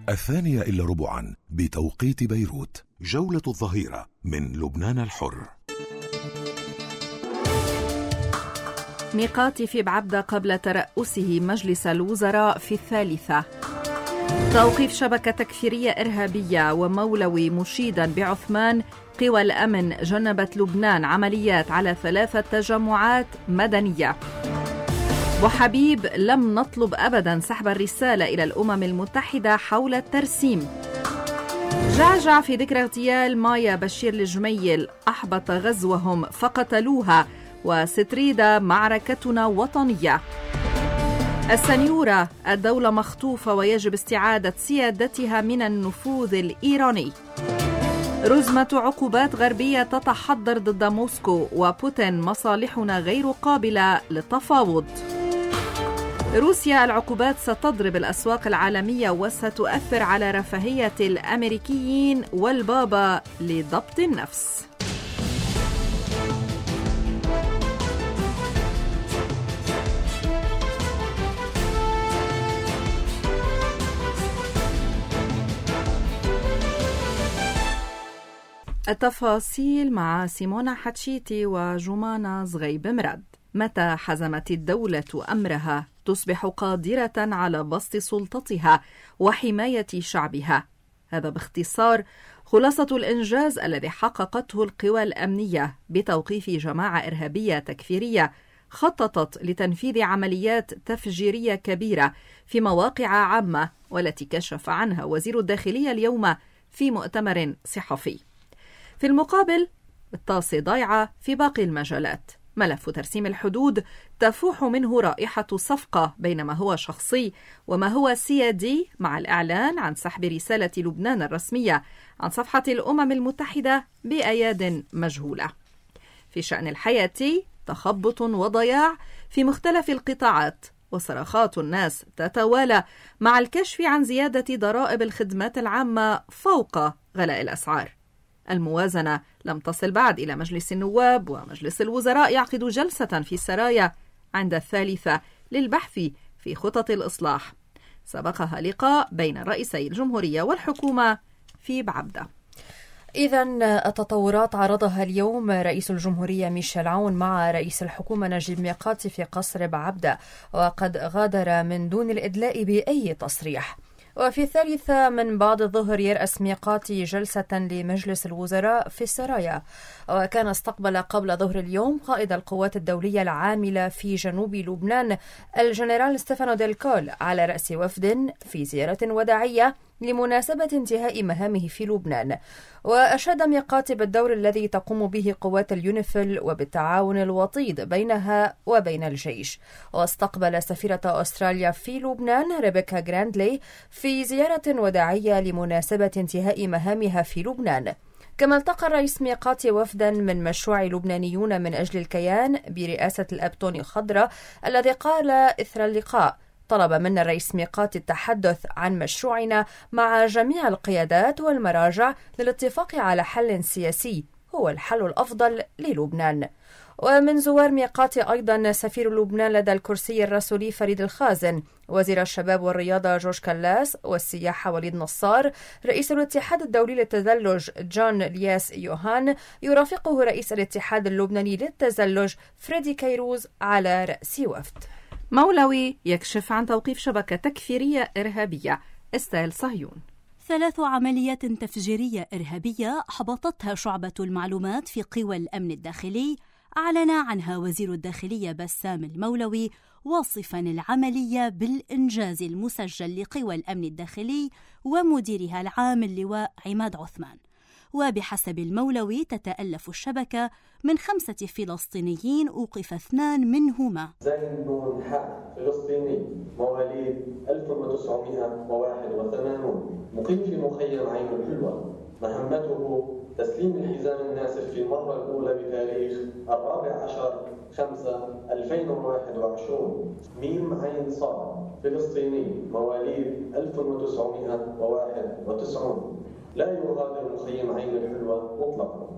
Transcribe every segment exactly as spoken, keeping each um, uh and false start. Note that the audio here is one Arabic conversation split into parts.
الثانية إلا ربعا بتوقيت بيروت. جولة الظهيرة من لبنان الحر. ميقات في بعبدة قبل ترأسه مجلس الوزراء في الثالثة. توقيف شبكة تكفيرية إرهابية ومولوي مشيدا بعثمان. قوى الأمن جنبت لبنان عمليات على ثلاثة تجمعات مدنية. وحبيب لم نطلب أبدا سحب الرسالة إلى الأمم المتحدة حول الترسيم. جعجع في ذكرى اغتيال مايا بشير الجميل. أحبط غزوهم فقتلوها. وستريدا معركتنا وطنية. السنيورة الدولة مخطوفة ويجب استعادة سيادتها من النفوذ الإيراني. رزمة عقوبات غربية تتحضر ضد موسكو وبوتين. مصالحنا غير قابلة للتفاوض. روسيا العقوبات ستضرب الأسواق العالمية وستؤثر على رفاهية الأمريكيين والبابا لضبط النفس. التفاصيل مع سيمونا حتشيتي وجمانة زغيب مراد. متى حزمت الدولة أمرها تصبح قادرة على بسط سلطتها وحماية شعبها؟ هذا باختصار خلاصة الإنجاز الذي حققته القوى الأمنية بتوقيف جماعة إرهابية تكفيرية خططت لتنفيذ عمليات تفجيرية كبيرة في مواقع عامة، والتي كشف عنها وزير الداخلية اليوم في مؤتمر صحفي. في المقابل الطاسة ضايعة في باقي المجالات. ملف ترسيم الحدود تفوح منه رائحة صفقة بين ما هو شخصي وما هو سيادي، مع الإعلان عن سحب رسالة لبنان الرسمية عن صفحة الأمم المتحدة بأياد مجهولة. في شأن الحياة تخبط وضياع في مختلف القطاعات، وصرخات الناس تتوالى مع الكشف عن زيادة ضرائب الخدمات العامة فوق غلاء الأسعار. الموازنة لم تصل بعد إلى مجلس النواب، ومجلس الوزراء يعقد جلسة في السرايا عند الثالثة للبحث في خطط الإصلاح. سبقها لقاء بين رئيسي الجمهورية والحكومة في بعبدة. إذن التطورات عرضها اليوم رئيس الجمهورية ميشيل عون مع رئيس الحكومة نجيب ميقاتي في قصر بعبدة، وقد غادر من دون الإدلاء بأي تصريح. وفي الثالثة من بعد الظهر يرأس ميقاتي جلسة لمجلس الوزراء في السرايا، وكان استقبل قبل ظهر اليوم قائد القوات الدولية العاملة في جنوب لبنان الجنرال ستيفانو ديلكول على رأس وفد في زيارة وداعية لمناسبة انتهاء مهامه في لبنان. وأشاد ميقاتي بالدور الذي تقوم به قوات اليونيفيل وبالتعاون الوطيد بينها وبين الجيش. واستقبل سفيرة أستراليا في لبنان ريبيكا جراندلي في زيارة وداعية لمناسبة انتهاء مهامها في لبنان. كما التقى الرئيس ميقاتي وفدا من مشروع لبنانيون من أجل الكيان برئاسة الأب توني خضرة، الذي قال إثر اللقاء: طلب منا الرئيس ميقاتي التحدث عن مشروعنا مع جميع القيادات والمراجع للاتفاق على حل سياسي هو الحل الأفضل للبنان. ومن زوار ميقاتي أيضا سفير لبنان لدى الكرسي الرسولي فريد الخازن، وزير الشباب والرياضة جورج كلاس، والسياحة وليد نصار، رئيس الاتحاد الدولي للتزلج جون لياس يوهان، يرافقه رئيس الاتحاد اللبناني للتزلج فريدي كيروز على رأس وفد. مولوي يكشف عن توقيف شبكة تكفيرية إرهابية. استيل صهيون. ثلاث عمليات تفجيرية إرهابية حبطتها شعبة المعلومات في قوى الأمن الداخلي، أعلن عنها وزير الداخلية بسام المولوي، واصفا العملية بالإنجاز المسجل لقوى الأمن الداخلي ومديرها العام اللواء عماد عثمان. وبحسب المولوي تتألف الشبكة من خمسة فلسطينيين أوقف اثنان منهما. زين نون حق فلسطيني مواليد ألف وتسعمائة وواحد وثمانين مقيم في مخيم عين الحلوة، مهمته تسليم الحزام الناسف في المرة الأولى بتاريخ الرابع عشر خمسة ألفين وواحد وعشرين. ميم عين صاد فلسطيني مواليد ألف وتسعمائة وواحد وتسعين لا يغادر مخيم عين الحلوة مطلقا،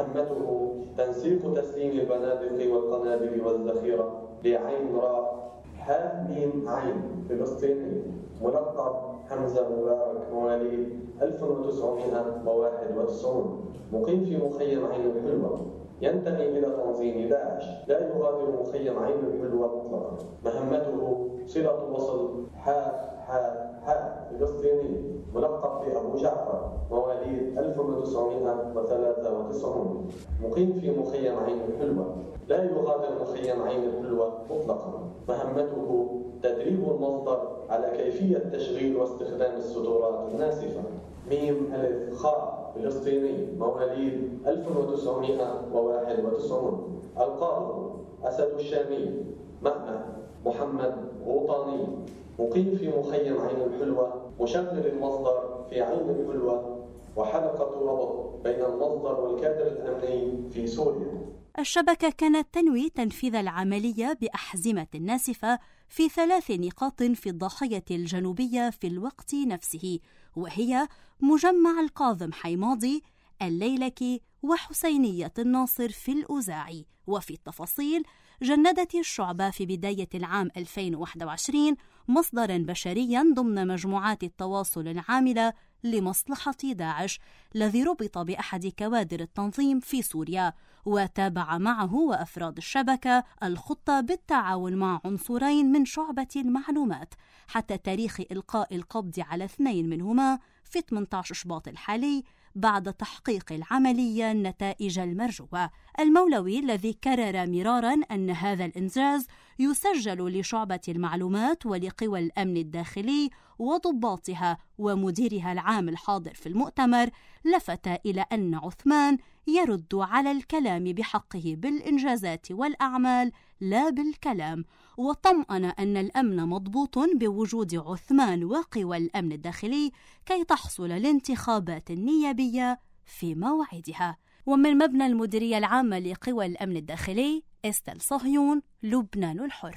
مهمته تنسيق تسليم البنادق والقنابل والذخيرة لعين راء حاميم عين فلسطيني ملقب حمزة مبارك مواليد ألف وتسعمائة وواحد وتسعين مقيم في مخيم عين الحلوة، ينتمي إلى تنظيم داعش، لا يغادر مخيم عين الحلوة مطلقا. مهمته صلة وصل حاء حاء حاء فلسطيني ملقب بأبو جعفر مواليد ألف وتسعمائة وثلاثة وتسعين مقيم في مخيم عين الحلوة، لا يغادر مخيم عين الحلوة مطلقا. مهمته تدريب المصدر على كيفية تشغيل واستخدام الستورات الناسفة. ميم ألف خاء فلسطيني مواليد ألف وتسعمائة وواحد وتسعين ألقابه أسد الشامي، مأمة محمد غوطاني مقيم في مخيم عين الحلوة، مشغل المصدر في عين الحلوة وحلقة ربط بين المصدر والكادر الأمني في سوريا. الشبكة كانت تنوي تنفيذ العملية بأحزمة ناسفة في ثلاث نقاط في الضاحية الجنوبية في الوقت نفسه، وهي مجمع القاظم حيماضي، الليلكي، وحسينية الناصر في الأوزاعي. وفي التفاصيل، جندت الشعبة في بداية العام ألفين وواحد وعشرين مصدراً بشرياً ضمن مجموعات التواصل العاملة لمصلحة داعش الذي ربط بأحد كوادر التنظيم في سوريا، وتابع معه وأفراد الشبكة الخطة بالتعاون مع عنصرين من شعبة المعلومات حتى تاريخ إلقاء القبض على اثنين منهما في ثمانية عشر شباط الحالي بعد تحقيق العملية النتائج المرجوة. المولوي الذي كرر مرارا أن هذا الإنجاز يسجل لشعبة المعلومات ولقوى الأمن الداخلي وضباطها ومديرها العام الحاضر في المؤتمر، لفت إلى أن عثمان يرد على الكلام بحقه بالإنجازات والأعمال لا بالكلام، وطمأن أن الأمن مضبوط بوجود عثمان وقوى الأمن الداخلي كي تحصل الانتخابات النيابية في موعدها. ومن مبنى المديرية العامة لقوى الأمن الداخلي، استل صهيون، لبنان الحر.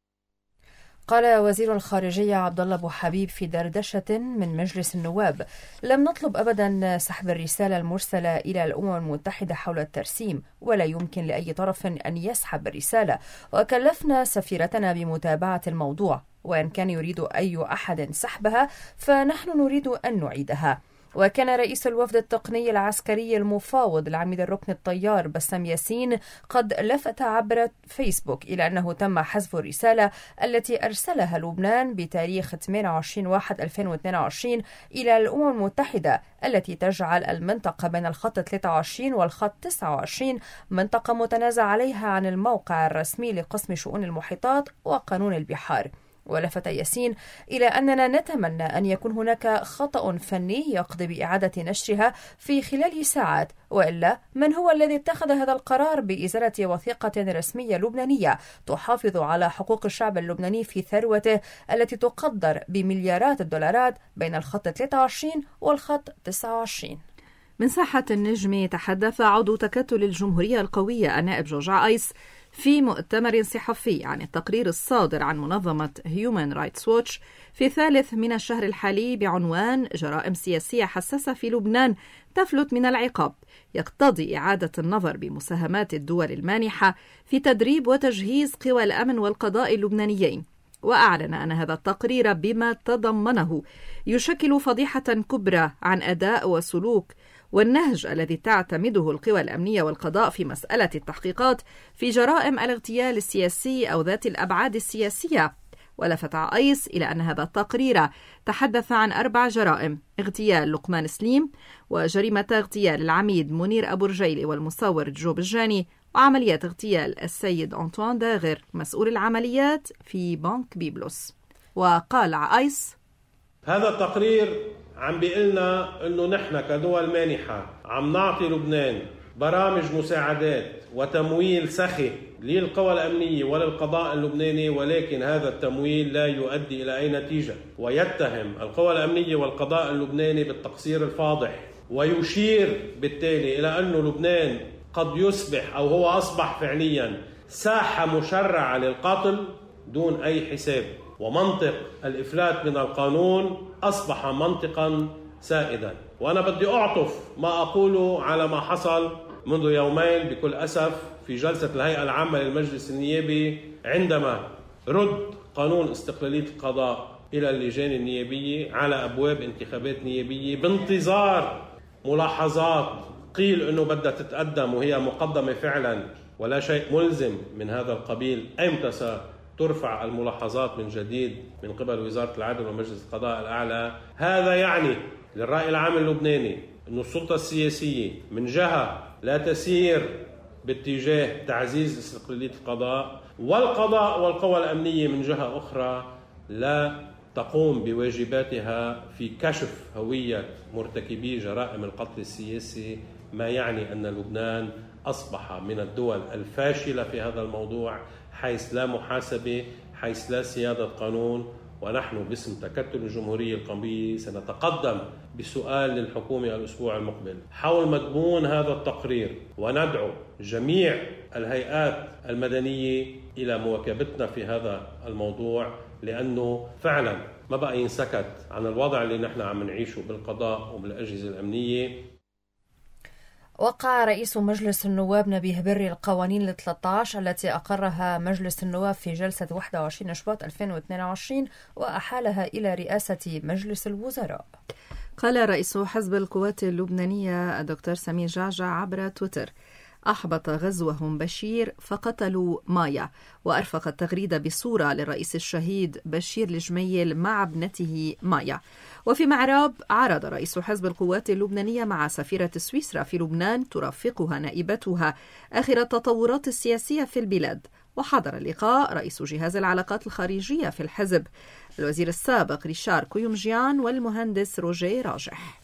قال وزير الخارجية عبد الله أبو حبيب في دردشة من مجلس النواب: لم نطلب أبدا سحب الرسالة المرسلة إلى الأمم المتحدة حول الترسيم، ولا يمكن لأي طرف أن يسحب الرسالة، وكلفنا سفيرتنا بمتابعة الموضوع، وإن كان يريد أي أحد سحبها فنحن نريد أن نعيدها. وكان رئيس الوفد التقني العسكري المفاوض العميد الركن الطيار بسام ياسين قد لفت عبر فيسبوك إلى أنه تم حذف الرسالة التي أرسلها لبنان بتاريخ ثمانية وعشرين واحد ألفين واثنين وعشرين إلى الأمم المتحدة، التي تجعل المنطقة بين الخط ثلاثة وعشرين والخط تسعة وعشرين منطقة متنازع عليها عن الموقع الرسمي لقسم شؤون المحيطات وقانون البحار. ولفت ياسين إلى أننا نتمنى أن يكون هناك خطأ فني يقضي بإعادة نشرها في خلال ساعات، وإلا من هو الذي اتخذ هذا القرار بإزالة وثيقة رسمية لبنانية تحافظ على حقوق الشعب اللبناني في ثروته التي تقدر بمليارات الدولارات بين الخط ثلاثة وعشرين والخط تسعة وعشرين؟ من ساحة النجم تحدث عضو تكتل الجمهورية القوية النائب جورج عايس في مؤتمر صحفي عن التقرير الصادر عن منظمة هيومان رايتس ووتش في الثالث من الشهر الحالي بعنوان جرائم سياسية حساسة في لبنان تفلت من العقاب، يقتضي إعادة النظر بمساهمات الدول المانحة في تدريب وتجهيز قوى الأمن والقضاء اللبنانيين. وأعلن أن هذا التقرير بما تضمنه يشكل فضيحة كبرى عن أداء وسلوك والنهج الذي تعتمده القوى الأمنية والقضاء في مسألة التحقيقات في جرائم الاغتيال السياسي أو ذات الأبعاد السياسية. ولفت عايس إلى أن هذا التقرير تحدث عن أربع جرائم: اغتيال لقمان سليم، وجريمة اغتيال العميد منير أبو رجيلي والمصور جو بجاني، وعمليات اغتيال السيد أنطوان داغر مسؤول العمليات في بنك بيبلوس. وقال عايس: هذا التقرير عم بيقلنا انه نحن كدول مانحة عم نعطي لبنان برامج مساعدات وتمويل سخي للقوى الأمنية وللقضاء اللبناني، ولكن هذا التمويل لا يؤدي إلى أي نتيجة، ويتهم القوى الأمنية والقضاء اللبناني بالتقصير الفاضح، ويشير بالتالي إلى أن لبنان قد يصبح أو هو أصبح فعليا ساحة مشرعة للقتل دون أي حساب، ومنطق الإفلات من القانون أصبح منطقا سائدا. وأنا بدي أعطف ما أقوله على ما حصل منذ يومين بكل أسف في جلسة الهيئة العامة للمجلس النيابي عندما رد قانون استقلالية القضاء إلى اللجان النيابية على أبواب انتخابات نيابية بانتظار ملاحظات قيل أنه بدها تتقدم وهي مقدمة فعلا ولا شيء ملزم من هذا القبيل. أيمتى سترفع الملاحظات من جديد من قبل وزارة العدل ومجلس القضاء الأعلى؟ هذا يعني للرأي العام اللبناني أن السلطة السياسية من جهة لا تسير باتجاه تعزيز استقلالية القضاء، والقضاء والقوى الأمنية من جهة أخرى لا تقوم بواجباتها في كشف هوية مرتكبي جرائم القتل السياسي، ما يعني أن لبنان أصبح من الدول الفاشلة في هذا الموضوع، حيث لا محاسبة، حيث لا سيادة قانون. ونحن باسم تكتل الجمهورية القومية سنتقدم بسؤال للحكومة الأسبوع المقبل حول مضمون هذا التقرير، وندعو جميع الهيئات المدنية إلى مواكبتنا في هذا الموضوع، لأنه فعلا ما بقى ينسكت عن الوضع اللي نحن عم نعيشه بالقضاء وبالأجهزة الأمنية. وقع رئيس مجلس النواب نبيه بري القوانين الثلاثة عشر التي أقرها مجلس النواب في جلسة واحد وعشرين شباط ألفين واثنين وعشرين وأحالها إلى رئاسة مجلس الوزراء. قال رئيس حزب القوات اللبنانية الدكتور سمير جعجع عبر تويتر: أحبط غزوهم بشير فقتلوا مايا، وأرفق التغريدة بصورة للرئيس الشهيد بشير الجميل مع ابنته مايا. وفي معراب عرض رئيس حزب القوات اللبنانية مع سفيرة سويسرا في لبنان ترافقها نائبتها آخر التطورات السياسية في البلاد. وحضر اللقاء رئيس جهاز العلاقات الخارجية في الحزب الوزير السابق ريشار كويومجيان والمهندس روجيه راجح.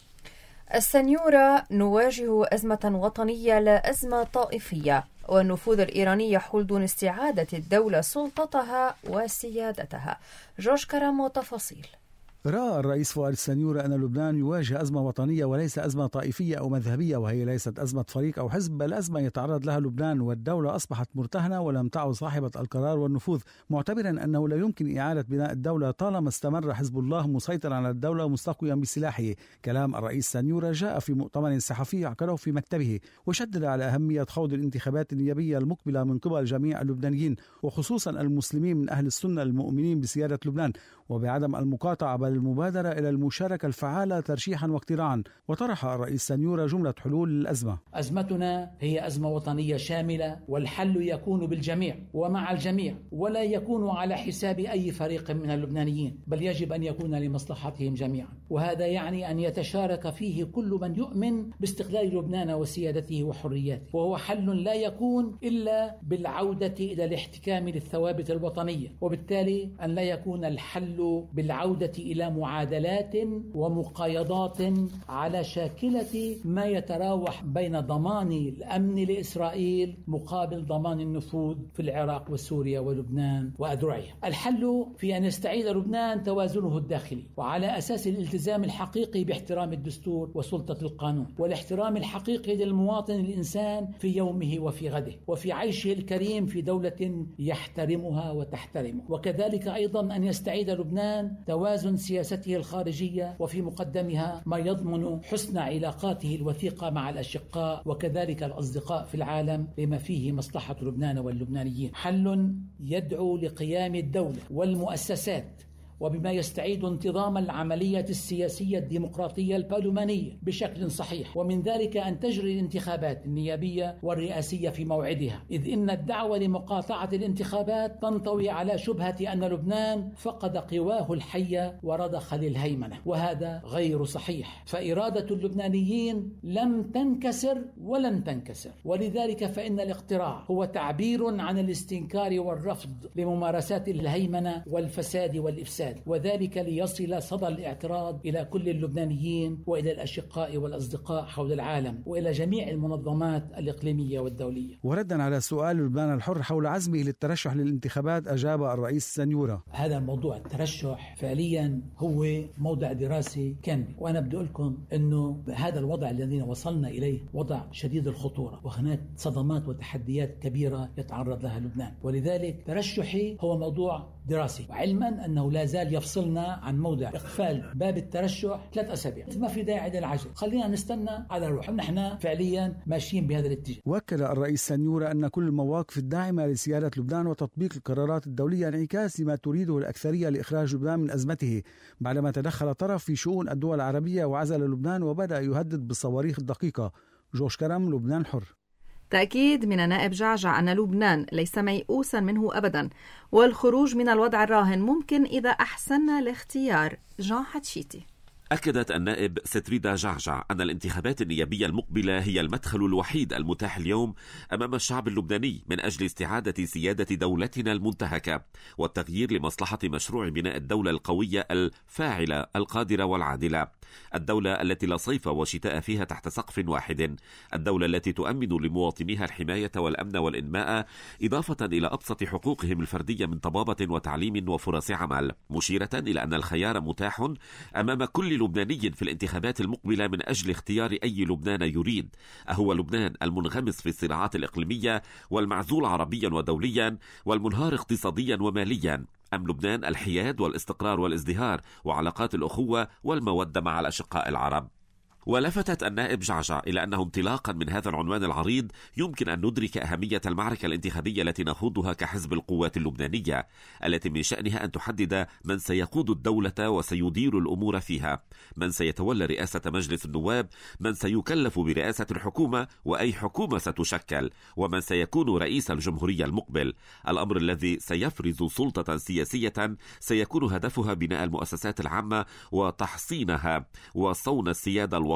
السنيورة: نواجه أزمة وطنية لا أزمة طائفية، والنفوذ الإيراني يحول دون استعادة الدولة سلطتها وسيادتها. جورج كرم وتفاصيل. رأى الرئيس فؤاد السنيورة أن لبنان يواجه أزمة وطنية وليس أزمة طائفية أو مذهبية، وهي ليست أزمة فريق أو حزب، بل أزمة يتعرض لها لبنان، والدولة أصبحت مرتهنة ولم تعد صاحبة القرار والنفوذ، معتبرا أنه لا يمكن إعادة بناء الدولة طالما استمر حزب الله مسيطرا على الدولة ومستقويا بسلاحه. كلام الرئيس السنيورة جاء في مؤتمر صحفي عقده في مكتبه، وشدد على أهمية خوض الانتخابات النيابية المقبلة من قبل جميع اللبنانيين، وخصوصا المسلمين من أهل السنة المؤمنين بسيادة لبنان، وبعدم المقاطعة بل المبادرة إلى المشاركة الفعالة ترشيحا واقتراعا. وطرح الرئيس سنيورة جملة حلول للأزمة. أزمتنا هي أزمة وطنية شاملة، والحل يكون بالجميع ومع الجميع، ولا يكون على حساب أي فريق من اللبنانيين، بل يجب أن يكون لمصلحتهم جميعا، وهذا يعني أن يتشارك فيه كل من يؤمن باستقلال لبنان وسيادته وحرياته، وهو حل لا يكون إلا بالعودة إلى الاحتكام للثوابت الوطنية، وبالتالي أن لا يكون الحل بالعودة إلى معادلات ومقايضات على شاكلة ما يتراوح بين ضمان الأمن لإسرائيل مقابل ضمان النفوذ في العراق وسوريا ولبنان وأذرعها. الحل في أن يستعيد لبنان توازنه الداخلي، وعلى أساس الالتزام الحقيقي باحترام الدستور وسلطة القانون، والاحترام الحقيقي للمواطن الإنسان في يومه وفي غده، وفي عيشه الكريم في دولة يحترمها وتحترمه، وكذلك أيضا أن يستعيد لبنان توازن سياسته الخارجية، وفي مقدمها ما يضمن حسن علاقاته الوثيقة مع الأشقاء وكذلك الأصدقاء في العالم، لما فيه مصلحة لبنان واللبنانيين. حل يدعو لقيام الدولة والمؤسسات وبما يستعيد انتظام العملية السياسية الديمقراطية البرلمانية بشكل صحيح، ومن ذلك أن تجري الانتخابات النيابية والرئاسية في موعدها، إذ إن الدعوة لمقاطعة الانتخابات تنطوي على شبهة أن لبنان فقد قواه الحية ورضخ للهيمنة، وهذا غير صحيح، فإرادة اللبنانيين لم تنكسر ولن تنكسر، ولذلك فإن الاقتراع هو تعبير عن الاستنكار والرفض لممارسات الهيمنة والفساد والإفساد، وذلك ليصل صدى الاعتراض إلى كل اللبنانيين وإلى الأشقاء والأصدقاء حول العالم وإلى جميع المنظمات الإقليمية والدولية. وردا على سؤال لبنان الحر حول عزمه للترشح للانتخابات، أجاب الرئيس سنيورة: هذا الموضوع الترشح فعليا هو موضع دراسي كامل، وأنا بدي أقول لكم أنه هذا الوضع الذي وصلنا إليه وضع شديد الخطورة، وهناك صدمات وتحديات كبيرة يتعرض لها لبنان، ولذلك ترشحي هو موضوع دراسي، وعلما أنه لا زال زال يفصلنا عن موضع إقفال باب الترشح ثلاث أسابيع. ما في داعي للعجل، خلينا نستنى على روح، نحن فعليا ماشيين بهذا الاتجاه. وكل الرئيس سنيورة أن كل المواقف الداعمة لسيادة لبنان وتطبيق القرارات الدولية انعكاس لما تريده الأكثرية لإخراج لبنان من أزمته، بعدما تدخل طرف في شؤون الدول العربية وعزل لبنان وبدأ يهدد بالصواريخ الدقيقة. جوش كرم، لبنان حر. تأكيد من النائب جعجع أن لبنان ليس ميؤوسا منه أبدا، والخروج من الوضع الراهن ممكن إذا أحسننا الاختيار. جان حتشيتي. أكدت النائب ستريدا جعجع أن الانتخابات النيابية المقبلة هي المدخل الوحيد المتاح اليوم أمام الشعب اللبناني من أجل استعادة سيادة دولتنا المنتهكة والتغيير لمصلحة مشروع بناء الدولة القوية الفاعلة القادرة والعادلة، الدولة التي لا صيف وشتاء فيها تحت سقف واحد، الدولة التي تؤمن لمواطنيها الحماية والأمن والإنماء إضافة إلى أبسط حقوقهم الفردية من طبابة وتعليم وفرص عمل، مشيرة إلى أن الخيار متاح أمام كل لبناني في الانتخابات المقبلة من أجل اختيار أي لبنان يريد. أهو لبنان المنغمس في الصراعات الإقليمية والمعزول عربيا ودوليا والمنهار اقتصاديا وماليا، أم لبنان الحياد والاستقرار والازدهار وعلاقات الأخوة والمودة مع الأشقاء العرب؟ ولفتت النائب جعجع إلى أنه انطلاقا من هذا العنوان العريض يمكن أن ندرك أهمية المعركة الانتخابية التي نخوضها كحزب القوات اللبنانية، التي من شأنها أن تحدد من سيقود الدولة وسيدير الأمور فيها، من سيتولى رئاسة مجلس النواب، من سيكلف برئاسة الحكومة وأي حكومة ستشكل، ومن سيكون رئيس الجمهورية المقبل، الأمر الذي سيفرز سلطة سياسية سيكون هدفها بناء المؤسسات العامة وتحصينها وصون السيادة الوطنية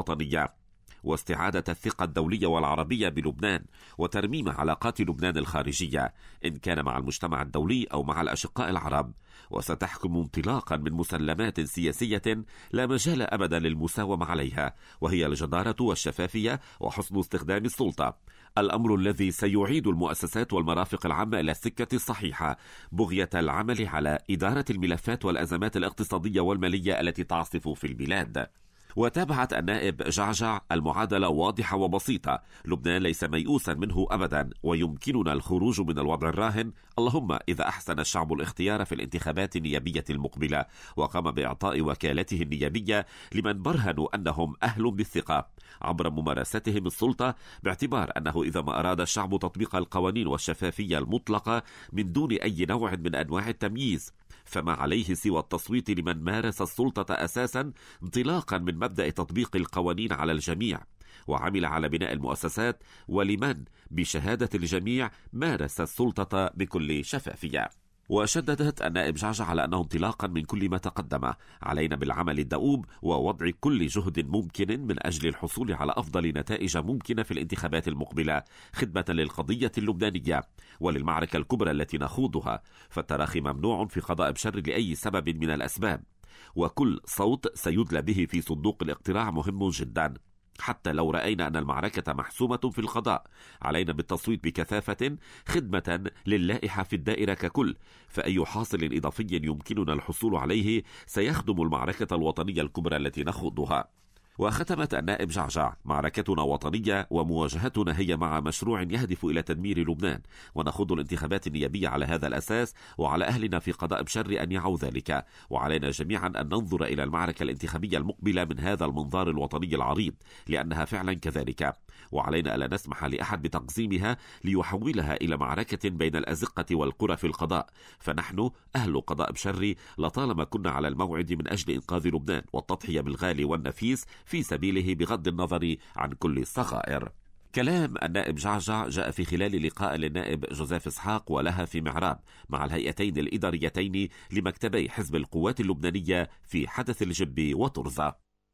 واستعادة الثقة الدولية والعربية بلبنان وترميم علاقات لبنان الخارجية إن كان مع المجتمع الدولي أو مع الأشقاء العرب، وستحكم انطلاقا من مسلمات سياسية لا مجال أبدا للمساومة عليها، وهي الجدارة والشفافية وحسن استخدام السلطة، الأمر الذي سيعيد المؤسسات والمرافق العامة إلى السكة الصحيحة بغية العمل على إدارة الملفات والأزمات الاقتصادية والمالية التي تعصف في البلاد. وتابعت النائب جعجع: المعادلة واضحة وبسيطة، لبنان ليس ميؤوسا منه أبدا ويمكننا الخروج من الوضع الراهن، اللهم إذا أحسن الشعب الاختيار في الانتخابات النيابية المقبلة وقام بإعطاء وكالته النيابية لمن برهنوا أنهم أهل بالثقة عبر ممارستهم السلطة، باعتبار أنه إذا ما أراد الشعب تطبيق القوانين والشفافية المطلقة من دون أي نوع من أنواع التمييز، فما عليه سوى التصويت لمن مارس السلطة أساسا انطلاقا من مبدأ تطبيق القوانين على الجميع، وعمل على بناء المؤسسات ولمن بشهادة الجميع مارس السلطة بكل شفافية. وشددت النائب جعجع على أنه انطلاقا من كل ما تقدم علينا بالعمل الدؤوب ووضع كل جهد ممكن من أجل الحصول على أفضل نتائج ممكنة في الانتخابات المقبلة خدمة للقضية اللبنانية وللمعركة الكبرى التي نخوضها، فالتراخي ممنوع في قضاء بشر لأي سبب من الأسباب، وكل صوت سيدلى به في صندوق الاقتراع مهم جدا. حتى لو رأينا أن المعركة محسومة في القضاء علينا بالتصويت بكثافة خدمة للائحة في الدائرة ككل، فأي حاصل إضافي يمكننا الحصول عليه سيخدم المعركة الوطنية الكبرى التي نخوضها. وختمت النائب جعجع: معركتنا وطنية ومواجهتنا هي مع مشروع يهدف إلى تدمير لبنان، ونخوض الانتخابات النيابية على هذا الأساس، وعلى أهلنا في قضاء بشر أن يعوا ذلك، وعلينا جميعا أن ننظر إلى المعركة الانتخابية المقبلة من هذا المنظار الوطني العريض لأنها فعلا كذلك، وعلينا ألا نسمح لأحد بتقزيمها ليحولها إلى معركة بين الأزقة والقرى في القضاء، فنحن أهل قضاء بشر لطالما كنا على الموعد من أجل إنقاذ لبنان والتضحية بالغالي والنفيس في سبيله بغض النظر عن كل الصغائر. كلام النائب جعجع جاء في خلال لقاء للنائب جوزيف إسحاق ولها في معراب مع الهيئتين الإداريتين لمكتبي حزب القوات اللبنانية في حدث الجب وطرزة.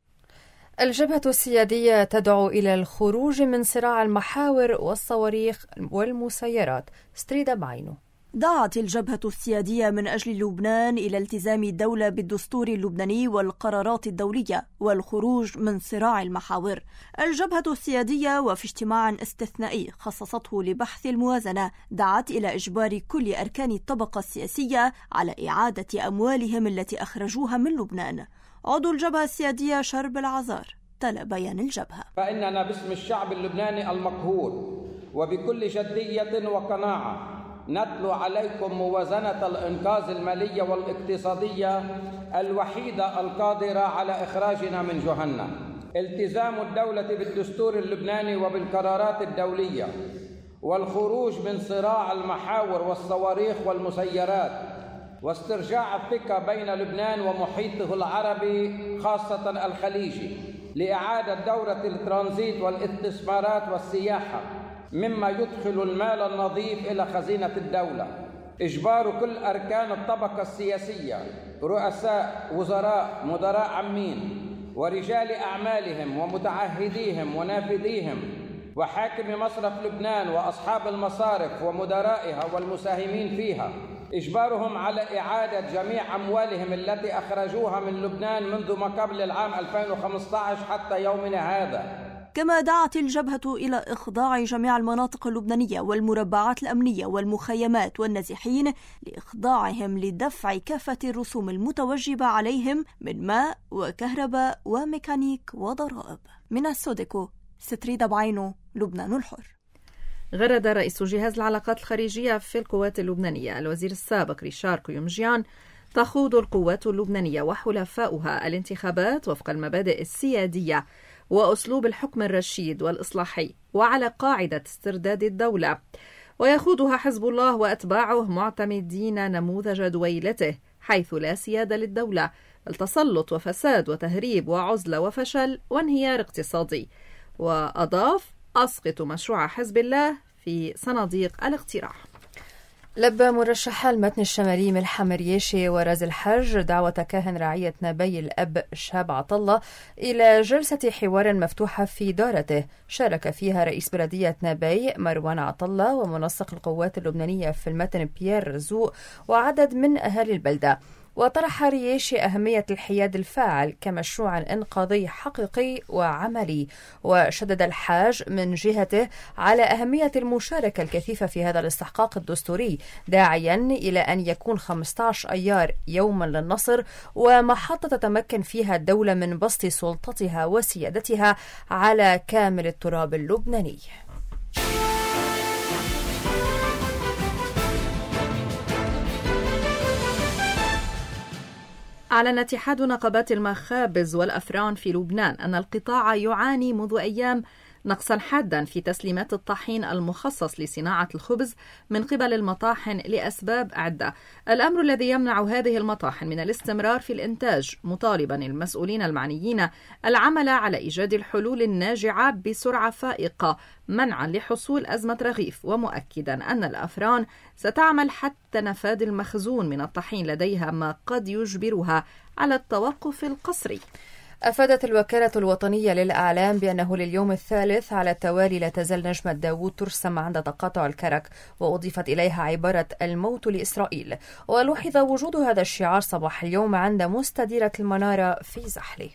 الجبهة السيادية تدعو إلى الخروج من صراع المحاور والصواريخ والمسيرات. ستريدا بعينه. دعت الجبهة السيادية من أجل لبنان إلى التزام الدولة بالدستور اللبناني والقرارات الدولية والخروج من صراع المحاور. الجبهة السيادية وفي اجتماع استثنائي خصصته لبحث الموازنة دعت إلى إجبار كل أركان الطبقة السياسية على إعادة أموالهم التي أخرجوها من لبنان. عضو الجبهة السيادية شرب العزار تلا بيان الجبهة: فإننا باسم الشعب اللبناني المقهور وبكل جدية وقناعة نتلو عليكم موازنة الإنقاذ المالية والاقتصادية الوحيدة القادرة على إخراجنا من جهنم. التزام الدولة بالدستور اللبناني وبالقرارات الدولية، والخروج من صراع المحاور والصواريخ والمسيرات، واسترجاع الثقة بين لبنان ومحيطه العربي خاصة الخليجي، لإعادة دورة الترانزيت والاستثمارات والسياحة مما يدخل المال النظيف إلى خزينة الدولة. إجبار كل أركان الطبقة السياسية، رؤساء وزراء، مدراء عامين، ورجال أعمالهم ومتعهديهم ونافذيهم، وحاكم مصرف لبنان وأصحاب المصارف ومدرائها والمساهمين فيها، إجبارهم على إعادة جميع أموالهم التي أخرجوها من لبنان منذ ما قبل العام ألفين وخمسة عشر حتى يومنا هذا. كما دعت الجبهة إلى إخضاع جميع المناطق اللبنانية والمربعات الأمنية والمخيمات والنازحين لإخضاعهم لدفع كافة الرسوم المتوجبة عليهم من ماء وكهرباء وميكانيك وضرائب. من السودكو، ستريدا بعينو، لبنان الحر. غرد رئيس جهاز العلاقات الخارجية في القوات اللبنانية الوزير السابق ريشار كويومجيان: تخوض القوات اللبنانية وحلفاؤها الانتخابات وفق المبادئ السيادية وأسلوب الحكم الرشيد والإصلاحي وعلى قاعدة استرداد الدولة، ويخوضها حزب الله وأتباعه معتمدين نموذج دويلته حيث لا سيادة للدولة، التسلط وفساد وتهريب وعزلة وفشل وانهيار اقتصادي. وأضاف: أسقط مشروع حزب الله في صناديق الاقتراع. لبى مرشحا المتن الشمالي ملحم رياشي وراز الحج دعوة كاهن رعية نبي الأب شهاب عطلة إلى جلسة حوار مفتوحة في دارته شارك فيها رئيس بلدية نبي مروان عطلة ومنسق القوات اللبنانية في المتن بيير رزوق وعدد من أهالي البلدة. وطرح رياشي أهمية الحياد الفاعل كمشروع إنقاذي حقيقي وعملي، وشدد الحاج من جهته على أهمية المشاركة الكثيفة في هذا الاستحقاق الدستوري، داعيا إلى أن يكون خمسة عشر أيار يوما للنصر ومحطة تتمكن فيها الدولة من بسط سلطتها وسيادتها على كامل التراب اللبناني. أعلن اتحاد نقابات المخابز والأفران في لبنان أن القطاع يعاني منذ أيام نقصا حادا في تسليمات الطحين المخصص لصناعة الخبز من قبل المطاحن لأسباب عدة. الأمر الذي يمنع هذه المطاحن من الاستمرار في الإنتاج، مطالبا المسؤولين المعنيين العمل على إيجاد الحلول الناجعة بسرعة فائقة منعا لحصول أزمة رغيف، ومؤكدا أن الأفران ستعمل حتى نفاذ المخزون من الطحين لديها ما قد يجبرها على التوقف القسري. أفادت الوكالة الوطنية للأعلام بأنه لليوم الثالث على التوالي لا تزال نجمة داوود ترسم عند تقاطع الكرك، وأضيفت إليها عبارة الموت لإسرائيل. ولوحظ وجود هذا الشعار صباح اليوم عند مستديرة المنارة في زحلة.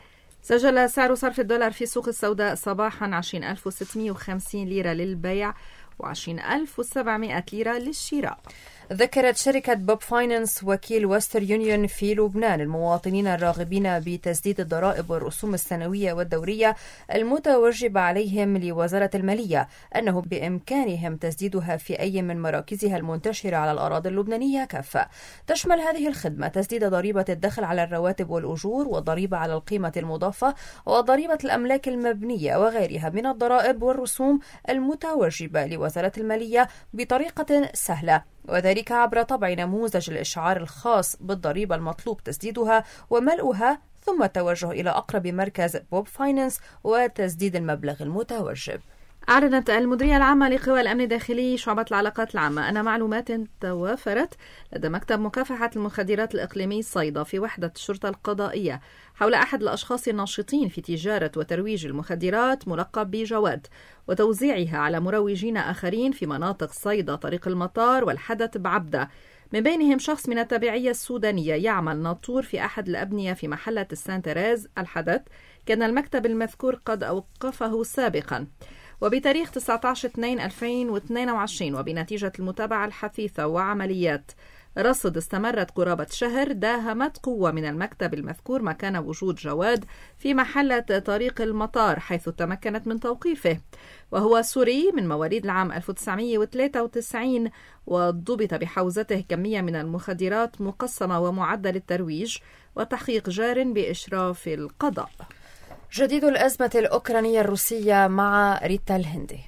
سجل سعر صرف الدولار في السوق السوداء صباحا عشرين ألف وستمائة وخمسين ليرة للبيع وعشرين ألف وسبعمائة ليرة للشراء. ذكرت شركة بوب فاينانس وكيل وستر يونيون في لبنان المواطنين الراغبين بتسديد الضرائب والرسوم السنوية والدورية المتوجبة عليهم لوزارة المالية أنه بإمكانهم تسديدها في أي من مراكزها المنتشرة على الأراضي اللبنانية كافة. تشمل هذه الخدمة تسديد ضريبة الدخل على الرواتب والأجور، والضريبة على القيمة المضافة، وضريبة الأملاك المبنية، وغيرها من الضرائب والرسوم المتوجبة لوزارة المالية بطريقة سهلة، وذلك عبر طبع نموذج الإشعار الخاص بالضريبة المطلوب تسديدها وملئها، ثم التوجه إلى أقرب مركز بوب فاينانس وتسديد المبلغ المتوجب. أعلنت المديرية العامة لقوى الأمن الداخلي شعبة العلاقات العامة أن معلومات توافرت لدى مكتب مكافحة المخدرات الإقليمي صيدا في وحدة الشرطة القضائية حول أحد الأشخاص الناشطين في تجارة وترويج المخدرات ملقب بجواد، وتوزيعها على مروجين آخرين في مناطق صيدا طريق المطار والحدث بعبدة، من بينهم شخص من التبعية السودانية يعمل ناطور في أحد الأبنية في محلة السان تيريز. الحدث كان المكتب المذكور قد أوقفه سابقا. وبتاريخ تسعة عشر اثنين ألفين واثنين وعشرين وبنتيجة المتابعة الحثيثة وعمليات رصد استمرت قرابة شهر داهمت قوة من المكتب المذكور مكان وجود جواد في محلة طريق المطار، حيث تمكنت من توقيفه، وهو سوري من مواليد العام ألف وتسعمائة وثلاثة وتسعين، وضبط بحوزته كمية من المخدرات مقسمة ومعدة للترويج، وتحقيق جار بإشراف القضاء. جديد الأزمة الأوكرانية الروسية مع ريتا الهندي.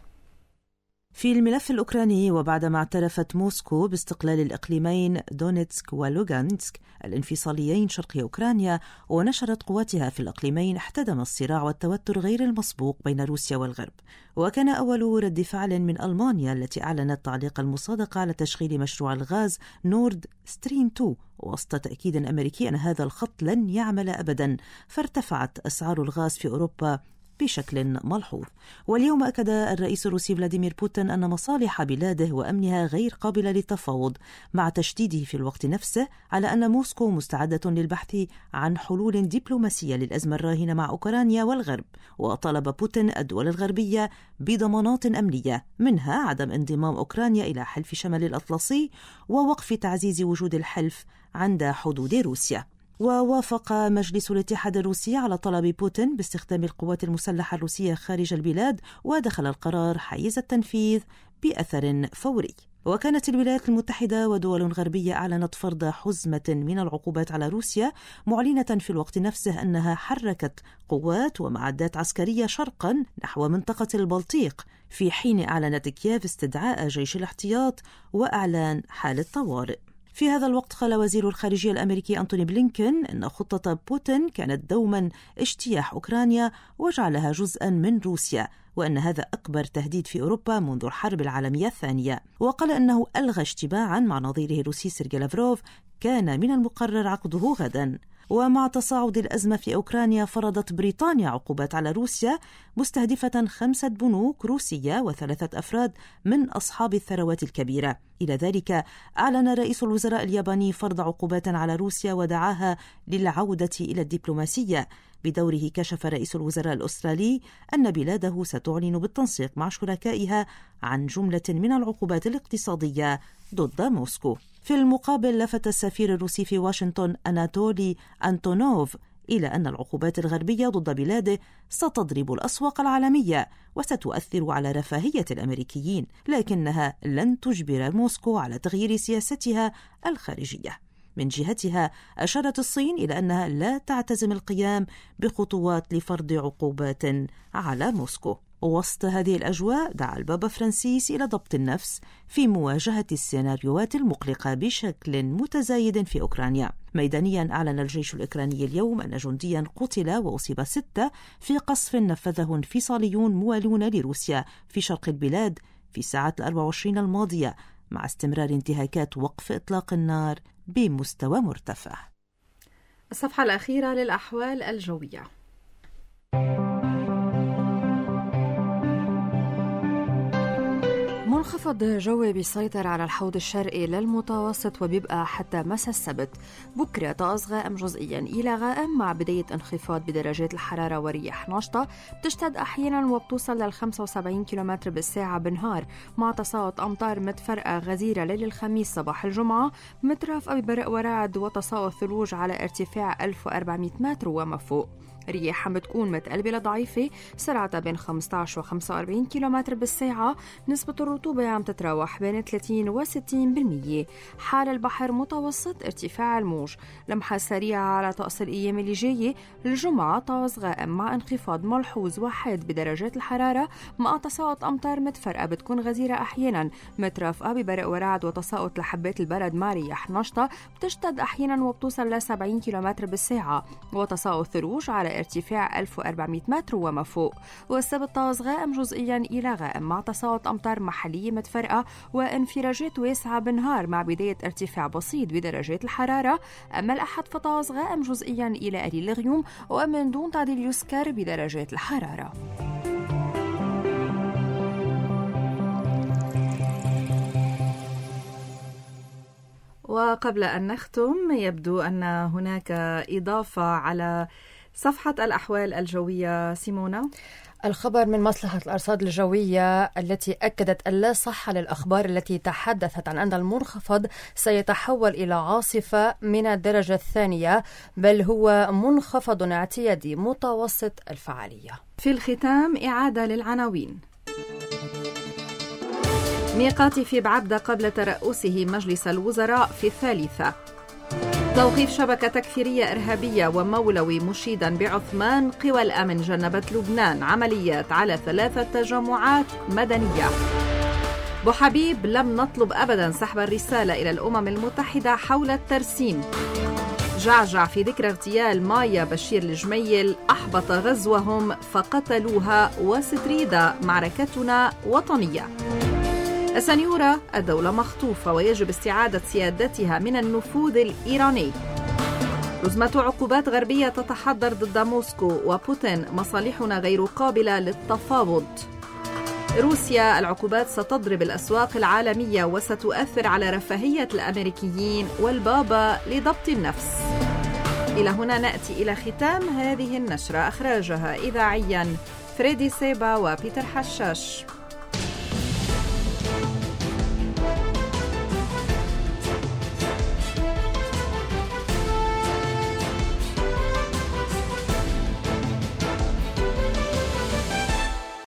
في الملف الأوكراني، وبعدما اعترفت موسكو باستقلال الإقليمين دونيتسك ولوغانسك الانفصاليين شرقي أوكرانيا ونشرت قواتها في الإقليمين، احتدم الصراع والتوتر غير المسبوق بين روسيا والغرب. وكان أول رد فعل من ألمانيا التي أعلنت تعليق المصادقة على تشغيل مشروع الغاز نورد ستريم اثنين وسط تأكيد أمريكي أن هذا الخط لن يعمل أبدا، فارتفعت أسعار الغاز في أوروبا بشكل ملحوظ. واليوم أكد الرئيس الروسي فلاديمير بوتين أن مصالح بلاده وأمنها غير قابلة للتفاوض، مع تشديده في الوقت نفسه على أن موسكو مستعدة للبحث عن حلول دبلوماسية للأزمة الراهنة مع أوكرانيا والغرب. وطلب بوتين الدول الغربية بضمانات أمنية، منها عدم انضمام أوكرانيا إلى حلف شمال الأطلسي ووقف تعزيز وجود الحلف عند حدود روسيا. ووافق مجلس الاتحاد الروسي على طلب بوتين باستخدام القوات المسلحة الروسية خارج البلاد، ودخل القرار حيز التنفيذ بأثر فوري. وكانت الولايات المتحدة ودول غربية أعلنت فرض حزمة من العقوبات على روسيا، معلنة في الوقت نفسه أنها حركت قوات ومعدات عسكرية شرقا نحو منطقة البلطيق، في حين أعلنت كييف استدعاء جيش الاحتياط وإعلان حالة طوارئ. في هذا الوقت قال وزير الخارجية الأمريكي أنتوني بلينكين أن خطة بوتين كانت دوما اجتياح أوكرانيا وجعلها جزءا من روسيا، وأن هذا أكبر تهديد في أوروبا منذ الحرب العالمية الثانية. وقال أنه ألغى اجتماعا مع نظيره الروسي سيرجي لافروف كان من المقرر عقده غدا. ومع تصاعد الأزمة في أوكرانيا، فرضت بريطانيا عقوبات على روسيا مستهدفة خمسة بنوك روسية وثلاثة أفراد من أصحاب الثروات الكبيرة. إلى ذلك أعلن رئيس الوزراء الياباني فرض عقوبات على روسيا ودعاها للعودة إلى الدبلوماسية. بدوره كشف رئيس الوزراء الأسترالي أن بلاده ستعلن بالتنسيق مع شركائها عن جملة من العقوبات الاقتصادية ضد موسكو. في المقابل، لفت السفير الروسي في واشنطن أناتولي أنتونوف إلى أن العقوبات الغربية ضد بلاده ستضرب الأسواق العالمية وستؤثر على رفاهية الأمريكيين، لكنها لن تجبر موسكو على تغيير سياستها الخارجية. من جهتها، أشارت الصين إلى أنها لا تعتزم القيام بخطوات لفرض عقوبات على موسكو. وسط هذه الأجواء، دعا البابا فرانسيس إلى ضبط النفس في مواجهة السيناريوهات المقلقة بشكل متزايد في أوكرانيا. ميدانيا، أعلن الجيش الأوكراني اليوم أن جنديا قتل وأصيب ستة في قصف نفذه انفصاليون موالون لروسيا في شرق البلاد في الساعات الأربع وعشرين الماضية، مع استمرار انتهاكات وقف إطلاق النار بمستوى مرتفع. الصفحة الأخيرة للأحوال الجوية. منخفض جوي بيسيطر على الحوض الشرقي للمتوسط وبيبقى حتى مساء السبت. بكرة طقس غائم جزئيا إلى غائم مع بداية انخفاض بدرجات الحرارة ورياح ناشطة بتشتد أحيانا وبتوصل لل خمسة وسبعين كيلومتر بالساعة بالنهار، مع تساقط أمطار متفرقة غزيرة ليلة الخميس صباح الجمعة، مترافقة ببرق ورعد وتساقط ثلوج على ارتفاع ألف وأربعمائة متر وما فوق. رياح بتكون متقلبة لضعيفة، سرعتها بين خمسة عشر و خمسة وأربعين كيلومتر بالساعة، نسبة الرطوبة عم تتراوح بين ثلاثين و ستين بالمية. حال البحر متوسط، ارتفاع الموج. لمحة سريعة على طقس الأيام اللي جاية. الجمعة طقس غائم مع انخفاض ملحوظ وحيد بدرجات الحرارة، مع تساقط أمطار متفرقة بتكون غزيرة أحيانا، مترافقة ببرق ورعد وتساقط لحبات البرد مع رياح نشطة بتشتد أحيانا وبتوصل ل سبعين كيلومتر بالساعة، وتساقط ثلوج على ارتفاع ألف وأربعمائة متر وما فوق. والسبت طقس غائم جزئيا إلى غائم مع تساقط أمطار محلية متفرقة وانفراجات واسعة بالنهار، مع بداية ارتفاع بسيط بدرجات الحرارة. أما الأحد فطقس غائم جزئيا إلى قليل الغيوم ومن دون تعديل يذكر بدرجات الحرارة. وقبل أن نختم، يبدو أن هناك إضافة على صفحة الأحوال الجوية. سيمونا. الخبر من مصلحة الأرصاد الجوية التي أكدت أن لا صحة للأخبار التي تحدثت عن أن المنخفض سيتحول إلى عاصفة من الدرجة الثانية، بل هو منخفض اعتيادي متوسط الفعالية. في الختام إعادة للعناوين. ميقاتي في بعبدة قبل ترأسه مجلس الوزراء في الثالثة. توقيف شبكة تكفيرية إرهابية ومولوي مشيدا بعثمان. قوى الأمن جنبت لبنان عمليات على ثلاثة تجمعات مدنية. بوحبيب لم نطلب أبدا سحب الرسالة إلى الأمم المتحدة حول الترسيم. جعجع في ذكرى اغتيال مايا بشير الجميل. أحبط غزوهم فقتلوها. وستريدا معركتنا وطنية. السنيورة الدولة مخطوفة ويجب استعادة سيادتها من النفوذ الإيراني. رزمة عقوبات غربية تتحضر ضد موسكو وبوتين. مصالحنا غير قابلة للتفاوض. روسيا العقوبات ستضرب الأسواق العالمية وستؤثر على رفاهية الأمريكيين والبابا لضبط النفس. إلى هنا نأتي إلى ختام هذه النشرة. أخرجها إذاعيا فريدي سيبا وبيتر حشاش.